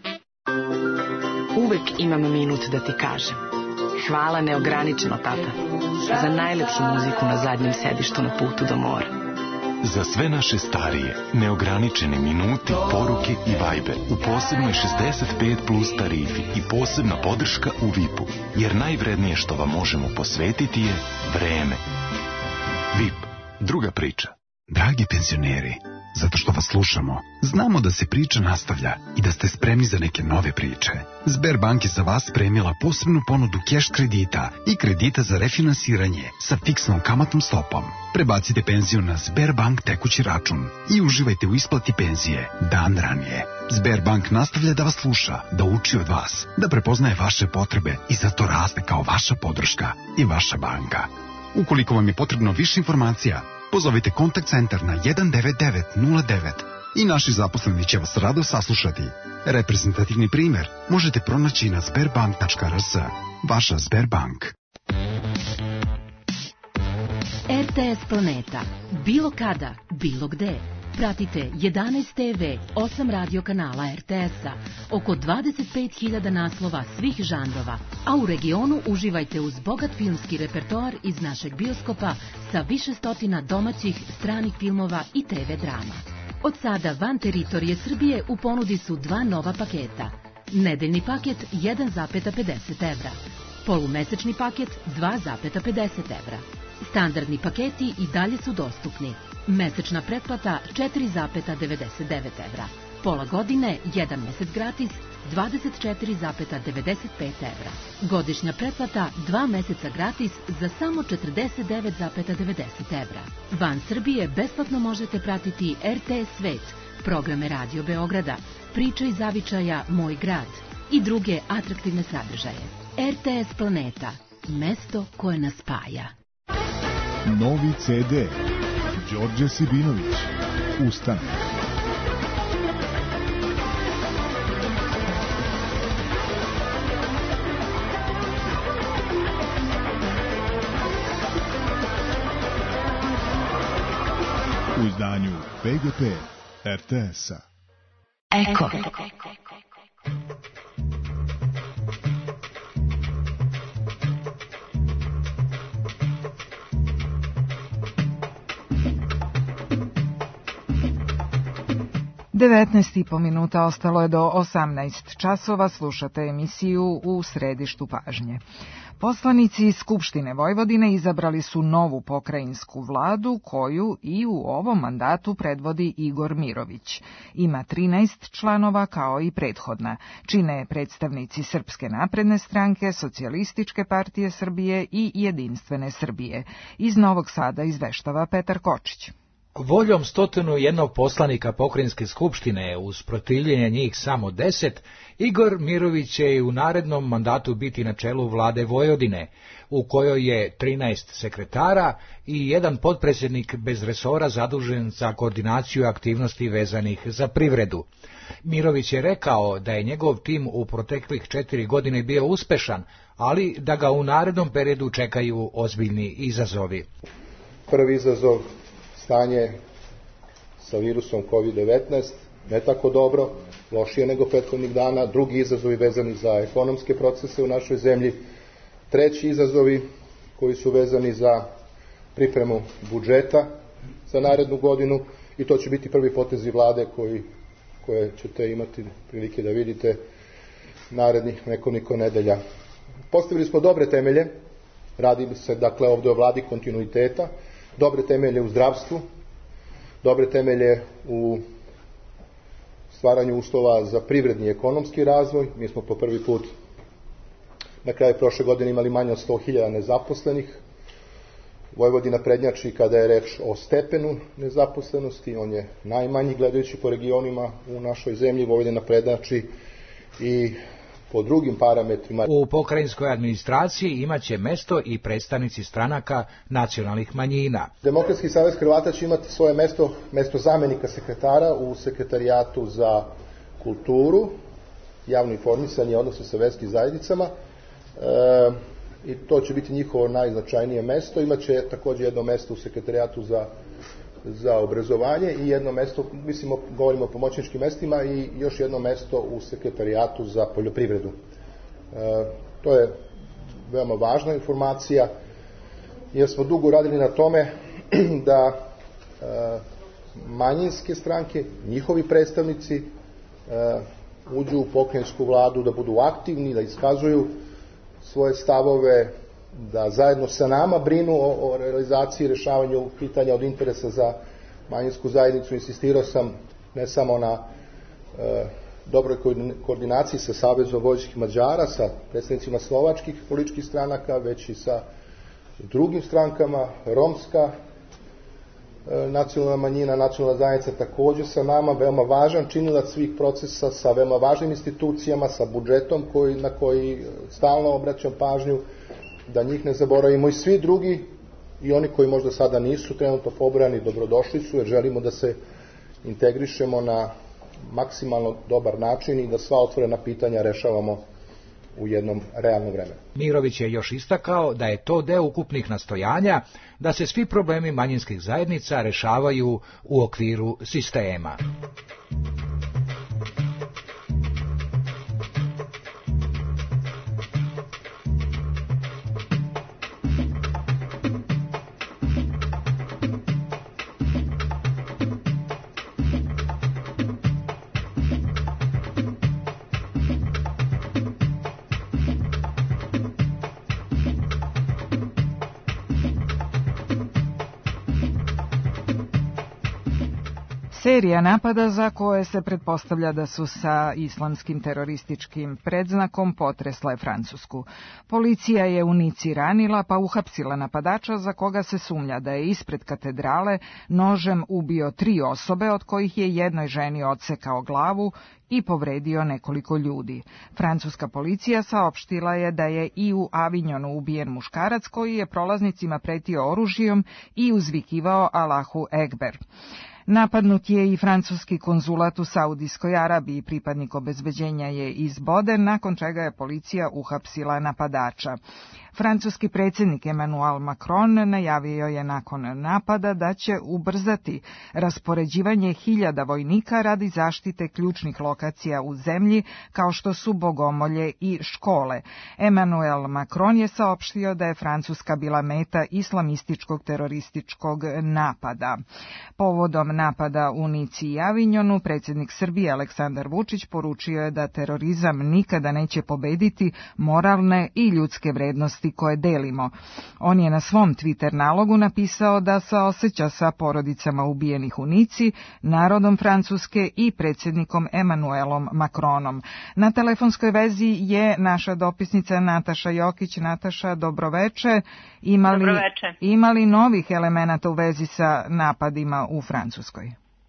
Uvek imam minut da ti kažem. Hvala neograničeno, tata, za najlepšu muziku na zadnjem sedištu na putu do mora. Za sve naše starije, neograničene minuti, poruke i vajbe u posebnoj 65 plus tarifi i posebna podrška u VIP-u, jer najvrednije što vam možemo posvetiti je vreme. VIP, druga priča. Dragi penzioneri, zato što vas slušamo, znamo da se priča nastavlja i da ste spremni za neke nove priče. Sberbank je za vas spremila posebnu ponudu keš kredita i kredita za refinansiranje sa fiksnom kamatnom stopom. Prebacite penziju na Sberbank tekući račun i uživajte u isplati penzije dan ranije. Sberbank nastavlja da vas sluša, da uči od vas, da prepoznaje vaše potrebe i zato raste kao vaša podrška i vaša banka. Ukoliko vam je potrebno više informacija, pozovite kontakt centar na 19909 i naši zaposleni će vas rado saslušati. Reprezentativni primjer možete pronaći na sberbank.rs. Vaša Sberbank. RTS Planeta. Bilo kada, bilo gde. Pratite 11 TV, 8 radio kanala RTS-a, oko 25.000 naslova svih žanrova, a u regionu uživajte uz bogat filmski repertoar iz našeg bioskopa sa više stotina domaćih, stranih filmova i TV drama. Od sada van teritorije Srbije u ponudi su dva nova paketa. Nedeljni paket 1,50 evra, polumesečni paket 2,50 evra. Standardni paketi i dalje su dostupni. Mesečna pretplata 4,99 evra. Pola godine, 1 mesec gratis, 24,95 evra. Godišnja pretplata 2 meseca gratis za samo 49,90 evra. Van Srbije besplatno možete pratiti RTS Svet, programe Radio Beograda, Priče iz zavičaja Moj grad i druge atraktivne sadržaje. RTS Planeta, mesto koje nas spaja. Novi CD. Đorđe Sibinović. Ustanak. U izdanju PGP RTS-a. Eko. 19,5 minuta ostalo je do 18 časova, slušate emisiju U središtu pažnje. Poslanici iz Skupštine Vojvodine izabrali su novu pokrajinsku vladu koju i u ovom mandatu predvodi Igor Mirović. Ima 13 članova kao i prethodna. Čine predstavnici Srpske napredne stranke, Socijalističke partije Srbije i Jedinstvene Srbije. Iz Novog Sada izveštava Petar Kočić. Voljom 101 poslanika pokrajinske skupštine, uz protivljenje njih samo 10, Igor Mirović će i u narednom mandatu biti na čelu vlade Vojvodine, u kojoj je 13 sekretara i jedan potpredsjednik bez resora zadužen za koordinaciju aktivnosti vezanih za privredu. Mirović je rekao da je njegov tim u proteklih 4 godine bio uspešan, ali da ga u narednom periodu čekaju ozbiljni izazovi. Prvi izazov, stanje sa virusom COVID-19, ne tako dobro, lošije nego prethodnih dana. Drugi izazovi vezani za ekonomske procese u našoj zemlji. Treći izazovi koji su vezani za pripremu budžeta za narednu godinu, i to će biti prvi potezi vlade koje ćete imati prilike da vidite narednih nekoliko nedelja. Postavili smo dobre temelje, radi se dakle ovdje o vladi kontinuiteta, dobre temelje u zdravstvu, dobre temelje u stvaranju uslova za privredni i ekonomski razvoj. Mi smo po prvi put na kraju prošle godine imali manje od 100.000 nezaposlenih. Vojvodina prednjači kada je reč o stepenu nezaposlenosti, on je najmanji gledajući po regionima u našoj zemlji. Vojvodina prednjači i po drugim parametrima. U pokrajinskoj administraciji imaće mesto i predstavnici stranaka nacionalnih manjina. Demokratski savez Hrvata će imati svoje mesto zamenika sekretara u sekretarijatu za kulturu, javno informisanje, odnosno sa verskim zajednicama. I to će biti njihovo najznačajnije mesto. Imaće također jedno mesto u sekretarijatu za obrazovanje i jedno mesto, govorimo o pomoćničkim mestima, i još jedno mesto u sekretarijatu za poljoprivredu. To je veoma važna informacija, jer smo dugo radili na tome da manjinske stranke, njihovi predstavnici uđu u pokrajinsku vladu, da budu aktivni, da iskazuju svoje stavove, da zajedno sa nama brinu o realizaciji i rješavanju pitanja od interesa za manjinsku zajednicu. Insistirao sam ne samo na dobroj koordinaciji sa Savezom vojvođanskih Mađara, sa predstavnicima slovačkih političkih stranaka, već i sa drugim strankama. Romska nacionalna manjina, nacionalna zajednica također sa nama, veoma važan činilac svih procesa, sa veoma važnim institucijama, sa budžetom na koji stalno obraćam pažnju, da njih ne zaboravimo, i svi drugi i oni koji možda sada nisu trenutno pobrojani dobrodošli su, jer želimo da se integrišemo na maksimalno dobar način i da sva otvorena pitanja rešavamo u jednom realnom vremenu. Mirović je još istakao da je to deo ukupnih nastojanja da se svi problemi manjinskih zajednica rešavaju u okviru sistema. serija napada za koje se pretpostavlja da su sa islamskim terorističkim predznakom potresla je Francusku. Policija je u Nici ranila pa uhapsila napadača za koga se sumnja da je ispred katedrale nožem ubio 3 osobe, od kojih je jednoj ženi odsekao glavu i povredio nekoliko ljudi. Francuska policija saopštila je da je i u Avignonu ubijen muškarac koji je prolaznicima pretio oružjem i uzvikivao Allahu Ekber. Napadnut je i francuski konzulat u Saudijskoj Arabiji, pripadnik obezbeđenja je izboden, nakon čega je policija uhapsila napadača. Francuski predsjednik Emmanuel Macron najavio je nakon napada da će ubrzati raspoređivanje 1000 vojnika radi zaštite ključnih lokacija u zemlji kao što su bogomolje i škole. Emmanuel Macron je saopštio da je Francuska bila meta islamističkog terorističkog napada. Povodom napada u Nici i Avignonu, predsjednik Srbije Aleksandar Vučić poručio je da terorizam nikada neće pobediti moralne i ljudske vrednosti koje delimo. On je na svom Twitter nalogu napisao da saoseća sa porodicama ubijenih u Nici, narodom Francuske i predsjednikom Emmanuelom Macronom. Na telefonskoj vezi je naša dopisnica Nataša Jokić. Nataša, dobroveče. Ima li novih elemenata u vezi sa napadima u Francuskoj?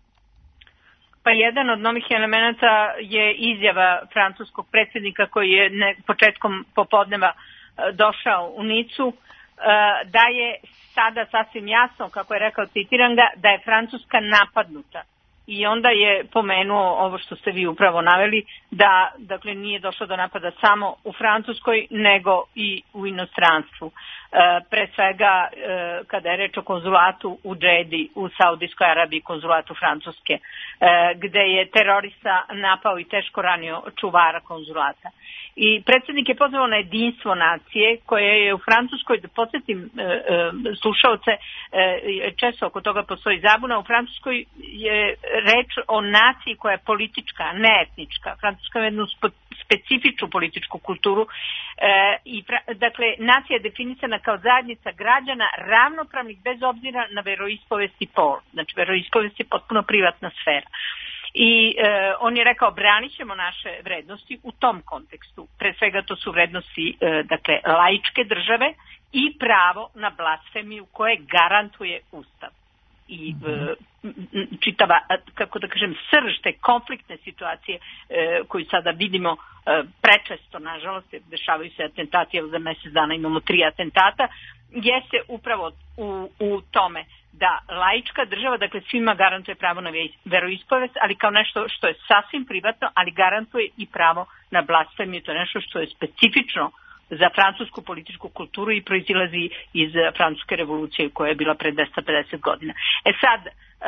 Pa jedan od novih elemenata je izjava francuskog predsjednika koji je početkom popodneva došao u Nicu, da je sada sasvim jasno, kako je rekao, citiram ga, da je Francuska napadnuta. I onda je pomenuo ovo što ste vi upravo naveli, da dakle nije došlo do napada samo u Francuskoj, nego i u inostranstvu. Pre svega kada je reč o konzulatu u Džedi u Saudijskoj Arabiji, konzulatu Francuske, gde je terorista napao i teško ranio čuvara konzulata. I predsjednik je pozvao na jedinstvo nacije koje je u Francuskoj, da podsjetim slušaoce, često oko toga postoji zabuna, u Francuskoj je reč o naciji koja je politička, ne etnička. Francuska ima jednu specifičnu političku kulturu i dakle nacija je definisana kao zajednica građana ravnopravnih bez obzira na veroispovest i pol. Znači veroispovest je potpuno privatna sfera. I on je rekao, branit ćemo naše vrednosti u tom kontekstu. Pre svega to su vrednosti dakle laičke države i pravo na blasfemiju koje garantuje Ustav. I čitava, kako da kažem, srž te konfliktne situacije koju sada vidimo prečesto, nažalost, dešavaju se atentati, evo za mjesec dana imamo 3 atentata, jeste upravo u tome da laička država, dakle svima garantuje pravo na veroispovest, ali kao nešto što je sasvim privatno, ali garantuje i pravo na blasfemiju. To je nešto što je specifično za francusku političku kulturu i proizilazi iz francuske revolucije koja je bila pre 250 godina. Sad,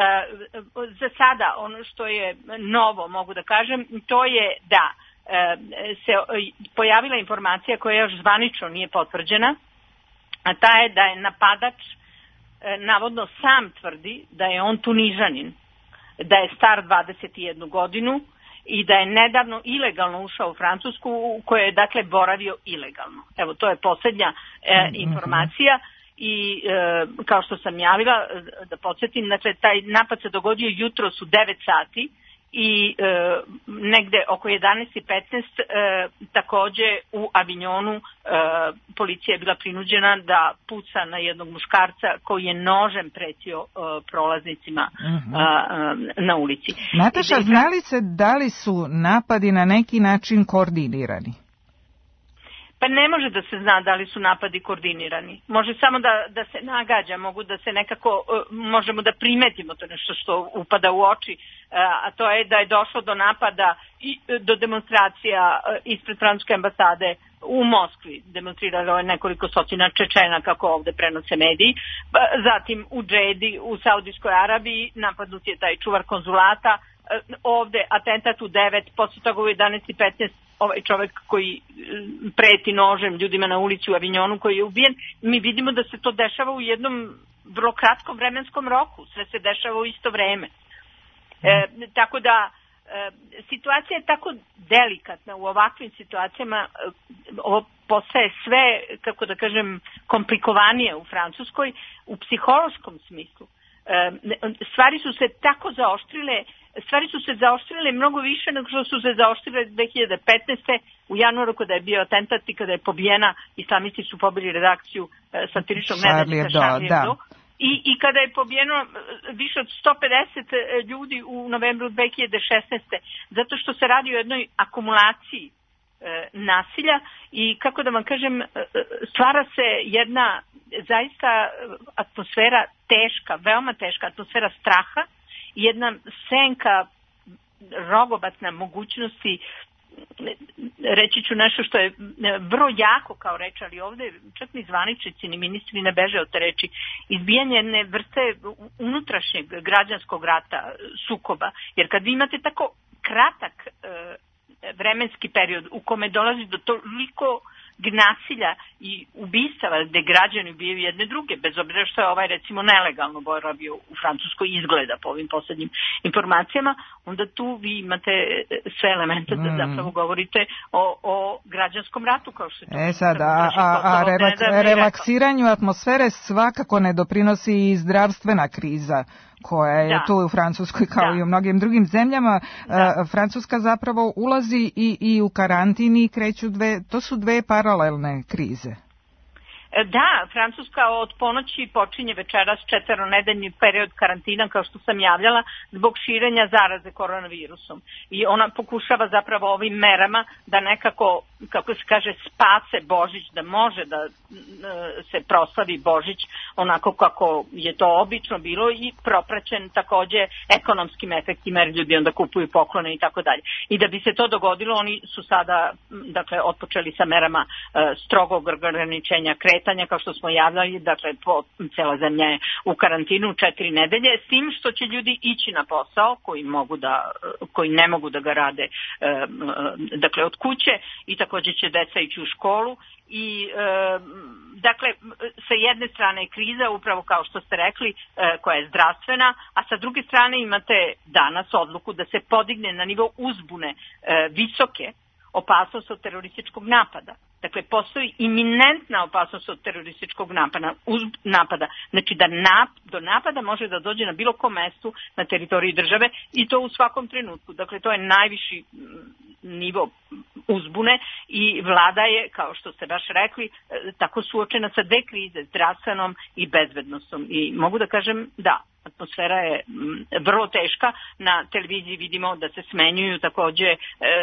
za sada ono što je novo, mogu da kažem, to je da se pojavila informacija koja još zvanično nije potvrđena, a ta je da je napadač navodno sam tvrdi da je on Tunižanin, da je star 21 godinu i da je nedavno ilegalno ušao u Francusku u kojoj je dakle boravio ilegalno. Evo, to je posljednja informacija i kao što sam javila, da podsjetim, dakle taj napad se dogodio jutros u 9 sati i negde oko 11:15 takođe u Avignonu policija je bila prinuđena da puca na jednog muškarca koji je nožem pretio prolaznicima na ulici. Nataša, znali se da li su napadi na neki način koordinirani? Pa ne može da se zna da li su napadi koordinirani. Može samo da se nagađa, mogu da se nekako, možemo da primetimo to nešto što upada u oči, a to je da je došlo do napada i do demonstracija ispred francuske ambasade u Moskvi. Demonstriralo je nekoliko stotina Čečena, kako ovde prenose mediji. Zatim u Džedi, u Saudijskoj Arabiji, napadnut je taj čuvar konzulata. Ovde atentat u 9, posle toga u 11:15 ovaj čovjek koji preti nožem ljudima na ulici u Avignonu koji je ubijen. Mi vidimo da se to dešava u jednom vrlo kratkom vremenskom roku. Sve se dešava u isto vreme. Tako da situacija je tako delikatna u ovakvim situacijama. Ovo postaje sve, kako da kažem, komplikovanije u Francuskoj u psihološkom smislu. stvari su se tako zaoštrile mnogo više nego što su se zaoštrile 2015. u januaru kada je bio atentat i kada je pobijena, islamisti su pobili redakciju satiričnog nedeljnika Charlie Hebdo. I kada je pobijeno više od 150 ljudi u novembru 2016. Zato što se radi o jednoj akumulaciji nasilja i kako da vam kažem, stvara se jedna zaista atmosfera teška, veoma teška atmosfera straha i jedna senka rogobatna mogućnosti, reći ću nešto što je vrlo jako kao reč, ali ovde čak ni zvaničnici ni ministri ne beže od te reči, izbijanje jedne vrste unutrašnjeg građanskog rata, sukoba, jer kad vi imate tako kratak vremenski period u kome dolazi do toliko nasilja i ubistava gde građani ubijaju jedne druge, bez obzira što je ovaj recimo nelegalno boravio u Francuskoj, izgleda po ovim poslednjim informacijama, onda tu vi imate sve elemente da zapravo govorite o građanskom ratu, kao što je to. Sad, relaksiranju atmosfere svakako ne doprinosi i zdravstvena kriza koja je tu u Francuskoj kao i u mnogim drugim zemljama. Francuska zapravo ulazi i u karantin i kreću to su dve paralelne krize. Da, Francuska od ponoći počinje večeras 4-nedeljni period karantina, kao što sam javljala, zbog širenja zaraze koronavirusom. I ona pokušava zapravo ovim merama da nekako, kako se kaže, spase Božić, da može da se proslavi Božić onako kako je to obično bilo i propraćen takođe ekonomskim efektima, jer ljudi onda kupuju poklone i tako dalje. I da bi se to dogodilo, oni su sada, dakle, otpočeli sa merama strogog ograničenja kretanja, kao što smo javljali, dakle, cela zemlja je u karantinu 4 nedelje, s tim što će ljudi ići na posao koji ne mogu da ga rade dakle, od kuće, i takođe će deca ići u školu. I dakle, sa jedne strane je kriza, upravo kao što ste rekli, koja je zdravstvena, a sa druge strane imate danas odluku da se podigne na nivo uzbune visoke opasnost od terorističkog napada. Dakle, postoji iminentna opasnost od terorističkog napada. Znači da do napada može da dođe na bilo kom mestu na teritoriji države, i to u svakom trenutku. Dakle, to je najviši nivo uzbune i vlada je, kao što ste baš rekli, tako suočena sa dve krize, zdravstvenom i bezbednosnom. I mogu da kažem da, atmosfera je vrlo teška. Na televiziji vidimo da se smenjuju takođe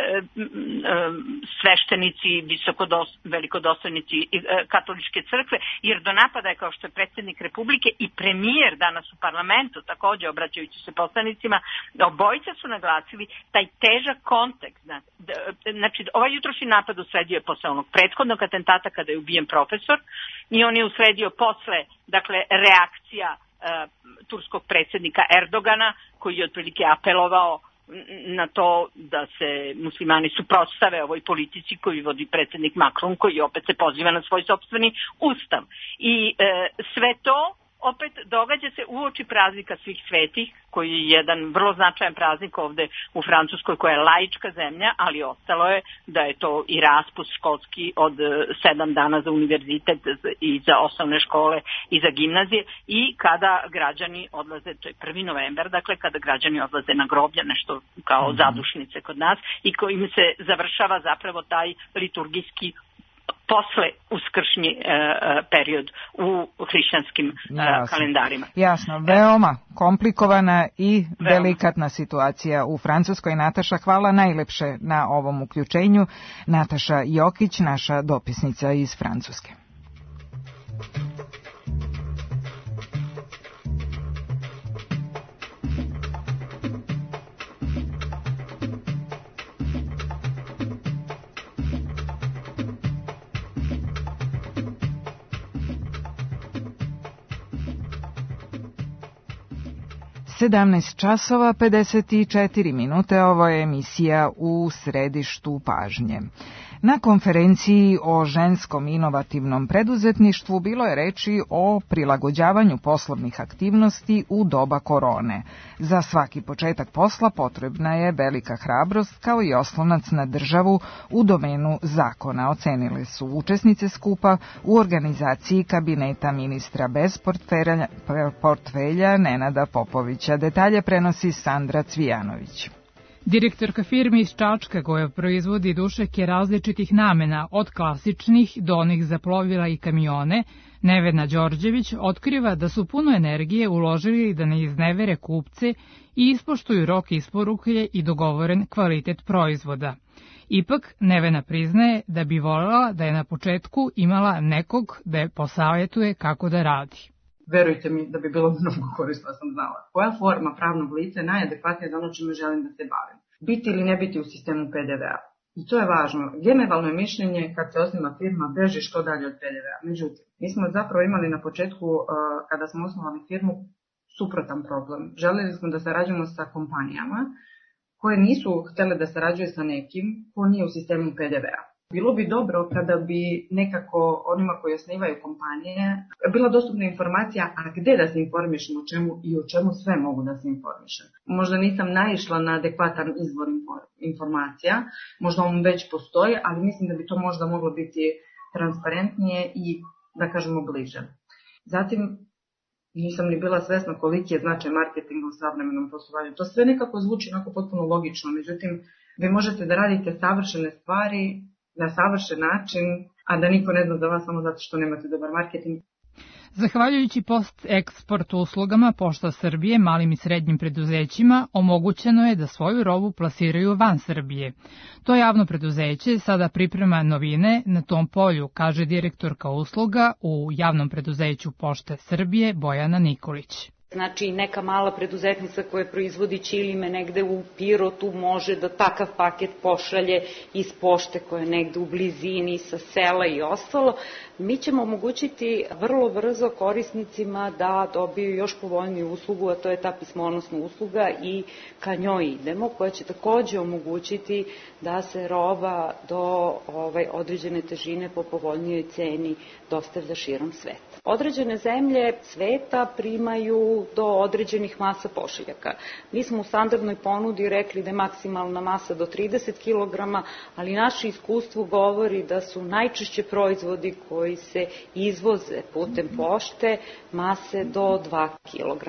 sveštenici, velikodostojnici katoličke crkve, jer do napada je, kao što je predsjednik Republike i premijer danas u parlamentu, takođe obraćajući se poslanicima, obojica su naglasili taj težak kontekst. Znači, ovaj jutrošnji napad usledio je posle onog prethodnog atentata kada je ubijen profesor, i on je usledio posle, dakle, reakcija turskog predsjednika Erdogana, koji je otprilike apelovao na to da se muslimani suprotstave ovoj politici koju vodi predsjednik Macron, koji opet se poziva na svoj sopstveni ustav. I sve to opet događa se uoči praznika svih svetih, koji je jedan vrlo značajan praznik ovde u Francuskoj, koja je laička zemlja, ali ostalo je da je to i raspust školski od 7 dana za univerzitet i za osnovne škole i za gimnazije, i kada građani odlaze, to je 1. novembar, dakle kada građani odlaze na groblja, nešto kao zadušnice kod nas, i kojim se završava zapravo taj liturgijski posle uskršnji period u hrišćanskim kalendarima. Jasno, veoma komplikovana i delikatna situacija u Francuskoj. Nataša, hvala najlepše na ovom uključenju. Nataša Jokić, naša dopisnica iz Francuske. časova 54 minute, ovo je emisija U središtu pažnje. Na konferenciji o ženskom inovativnom preduzetništvu bilo je reči o prilagođavanju poslovnih aktivnosti u doba korone. Za svaki početak posla potrebna je velika hrabrost kao i oslonac na državu u domenu zakona, ocenile su učesnice skupa u organizaciji kabineta ministra bez portfelja Nenada Popovića. Detalje prenosi Sandra Cvijanović. Direktorka firme iz Čačka koja proizvodi dušeke različitih namena, od klasičnih do onih za plovila i kamione, Nevena Đorđević otkriva da su puno energije uložili da ne iznevere kupce i ispoštuju rok isporuke i dogovoren kvalitet proizvoda. Ipak, Nevena priznaje da bi voljela da je na početku imala nekog da je posavjetuje kako da radi. Verujte mi da bi bilo mnogo korisno sam znala koja forma pravnog lica je najadekvatnija za ono čime želim da se bavim. Biti ili ne biti u sistemu PDV-a. I to je važno. Generalno je mišljenje kad se osniva firma beži što dalje od PDV-a. Međutim, mi smo zapravo imali na početku, kada smo osnovali firmu, suprotan problem. Želeli smo da sarađujemo sa kompanijama koje nisu htjele da sarađuju sa nekim ko nije u sistemu PDV-a. Bilo bi dobro kada bi nekako onima koji osnivaju kompanije bila dostupna informacija, a gde da se informišem o čemu i o čemu sve mogu da se informišem. Možda nisam naišla na adekvatan izvor informacija, možda on već postoji, ali mislim da bi to možda moglo biti transparentnije i, da kažemo, bliže. Zatim, nisam ni bila svesna koliki je značaj marketinga u savremenom poslovanju. To sve nekako zvuči onako potpuno logično, međutim, vi možete da radite savršene stvari na savršen način, a da niko ne zna za vas samo zato što nemate dobar marketing. Zahvaljujući post-eksport uslugama Pošta Srbije malim i srednjim preduzećima omogućeno je da svoju robu plasiraju van Srbije. To javno preduzeće sada priprema novine na tom polju, kaže direktorka usluga u javnom preduzeću Pošte Srbije Bojana Nikolić. Znači, neka mala preduzetnica koja proizvodi ćilime negde u Pirotu može da takav paket pošalje iz pošte koja je negde u blizini, sa sela i ostalo. Mi ćemo omogućiti vrlo brzo korisnicima da dobiju još povoljniju uslugu, a to je ta pismonosna usluga i ka njoj idemo, koja će takođe omogućiti da se roba do određene težine po povoljnijoj ceni dostavlja širom sveta. Određene zemlje sveta primaju do određenih masa pošiljaka. Mi smo u standardnoj ponudi rekli da je maksimalna masa do 30 kg, ali naše iskustvo govori da su najčešće proizvodi koji se izvoze putem pošte mase do 2 kg.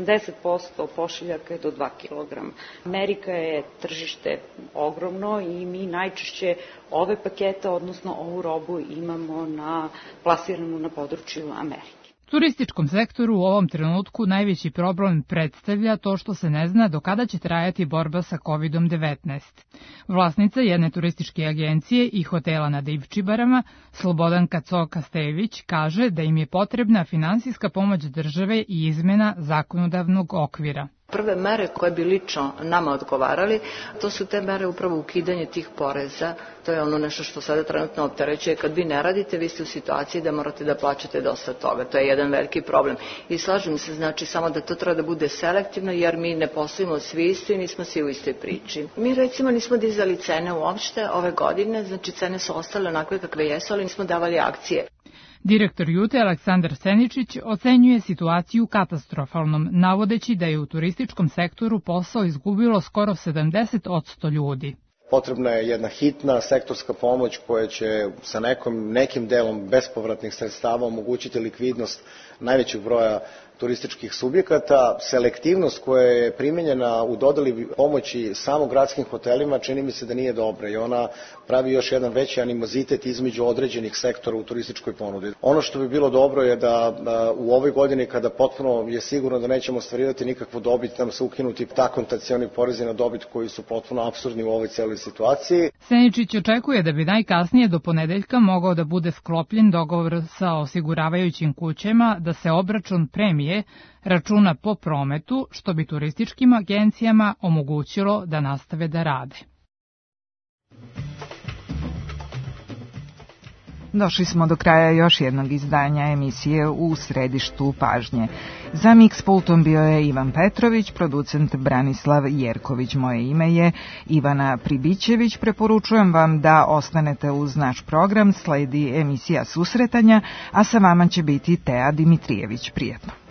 80% pošiljaka je do 2 kg. Amerika je tržište ogromno i mi najčešće ove pakete, odnosno ovu robu imamo plasiranu na području Amerike. Turističkom sektoru u ovom trenutku najveći problem predstavlja to što se ne zna do kada će trajati borba sa COVID-19. Vlasnica jedne turističke agencije i hotela na Divčibarama, Slobodanka Coka-Stević, kaže da im je potrebna finansijska pomoć države i izmena zakonodavnog okvira. Prve mere koje bi lično nama odgovarali, to su te mere upravo ukidanje tih poreza. To je ono nešto što sada trenutno opterećuje. Kad vi ne radite, vi ste u situaciji da morate da plaćate dosta toga. To je jedan veliki problem. I slažem se, znači, samo da to treba da bude selektivno, jer mi ne poslujemo svi isto i nismo svi u istoj priči. Mi recimo nismo dizali cene uopšte ove godine, znači cene su ostale onakve kakve jesu, ali nismo davali akcije. Direktor Jute Aleksandar Seničić ocenjuje situaciju katastrofalnom, navodeći da je u turističkom sektoru posao izgubilo skoro 70% ljudi. Potrebna je jedna hitna sektorska pomoć koja će sa nekim delom bespovratnih sredstava omogućiti likvidnost najvećeg broja turističkih subjekata. Selektivnost koja je primenjena u dodeli pomoći samo gradskim hotelima čini mi se da nije dobra i ona pravi još jedan veći animozitet između određenih sektora u turističkoj ponudi. Ono što bi bilo dobro je da u ovoj godini, kada potpuno je sigurno da nećemo ostvarivati nikakvu dobit, nam se ukinuti akontacioni porezi na dobit koji su potpuno apsurdni u ovoj celoj situaciji. Seničić očekuje da bi najkasnije do ponedeljka mogao da bude sklopljen dogovor sa osiguravajućim kućama da se obračun premije računa po prometu, što bi turističkim agencijama omogućilo da nastave da rade. Došli smo do kraja još jednog izdanja emisije U središtu pažnje. Za Mix pultom bio je Ivan Petrović, producent Branislav Jerković. Moje ime je Ivana Pribićević. Preporučujem vam da ostanete uz naš program, sledi emisija Susretanja, a sa vama će biti Teja Dimitrijević. Prijetno.